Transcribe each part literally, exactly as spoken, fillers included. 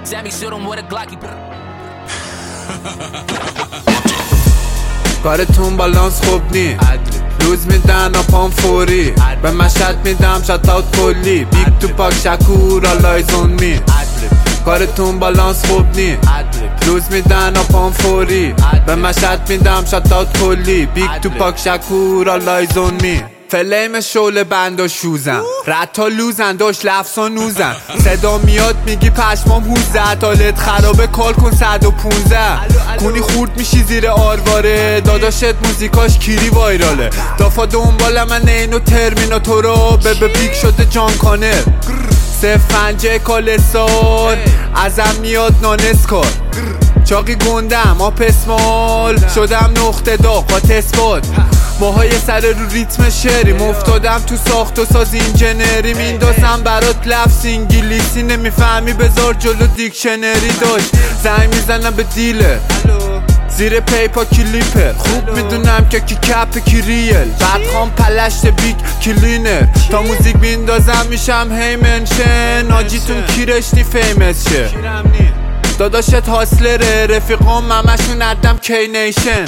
Sammy shoot him with a Glocky. کارتون بالانس خوب نی، روز میدن و پام فوری، به مشهد میدم شتاوت کلی، بیگ تو پاک شکور آلایز اون می. کارتون بالانس خوب نی، روز میدن و پام فوری، به مشهد میدم شتاوت کلی، بیگ تو پاک شکور آلایز اون می. فلیم شعله بند و شوزن، رتا لوزن داشت لفظ و نوزن، صدا میاد میگی پشمام هوزه، تالت خرابه کال کن صد و پونزه، کنی خورد میشی زیر آرواره، داداشت موزیکاش کیری وایراله، دافا دنبال من اینو ترمیناتورا، به به بیگ شده جان کانر، سف پنجه کالسار، ازم میاد نانسکار، چاقی گندم آب اسمال، شدم نقطه داغ با تسبات، ماهای سر رو ریتم شعریم، افتادم تو ساخت و ساز اینجنری، میندازم برات لفظ انگلیسی نمیفهمی بذار جلو دیکشنری، داشت زنگ میزنم به دیلر زیر پیپا کلیپر، خوب میدونم که کی کپ کی ریل، بعد خام پلشت بیگ کلینر، تا موزیک میندازم میشم هی منشن، آجیتون کی رشتی فیمس شه، داداشت هاسلره، رفیقام همشون ادم کی نیشن.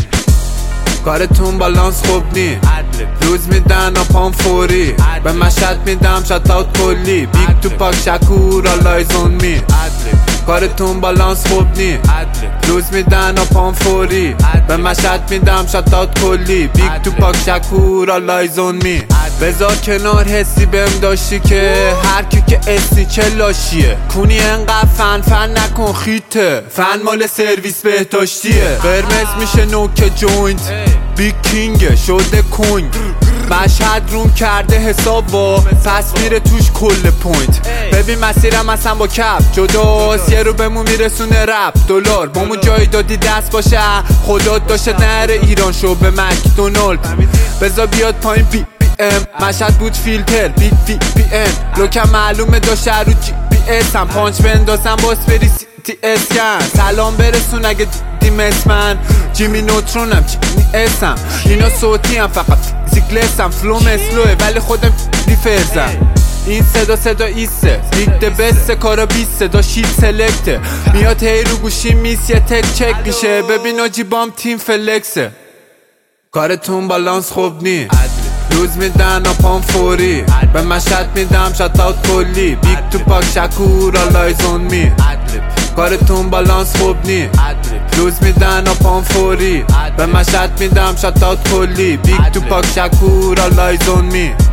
کارتون بالانس خوب نی، روز میدن و پام فوری، به مشهد میدم شتاوت کلی، بیگ تو پاک شکور آلایز اون می. کارتون بالانس خوب نی، روز میدن و پام فوری، به مشهد میدم شتاوت کلی، بیگ تو پاک شکور آلایز اون می. بذار کنار حسی بهم داشتی که هر کی که اسی چه لاشیه، کونی انقدر فن فن نکن خیته، فن مال سرویس بهداشتیه، قرمز میشه نوک جوینت، بیگ کینگه شده کنگ، مشهد روم کرده حساب با، پس میره توش کل پوینت، ببین مسیرم اصلا با کپ جداست، یه رو بهمون میرسونه رپ دلار، بامو جایی دادی دست باشه، خدا داشته نره ایران شو به مکدونالد، بذار بیاد پایین بی ام، مشهد بود فیلتر بی وی پی ان، لوکم معلومه داشته رو جی پی اس هم، پانچ بندازم باس بری سی تی اسکن، سلام برسون اگه دیدیم اسمن، جیمی نوترونم جیمی اسم، اینا صوتی هم فقط فیزیکلسم، فلوم اسلوه ولی خودم دیفرزم، این صدا صدا ایسته بیگ ده بسته، کارا بیسته دا شیت سلکته، میاد هی رو گوشی میس یه تک چک میشه، ببین آجی بام تیم فلکسه. کارتون بالانس خوب نی، روز میدن و پام فوری، به مشهد میدم شتاوت کلی، بیگ تو پاک شکور آلایز اون می. کارتون بالانس خوب نی، روز میدن و پام فوری، به مشهد میدم شتاوت کلی، بیگ تو پاک شکور آلایز اون می.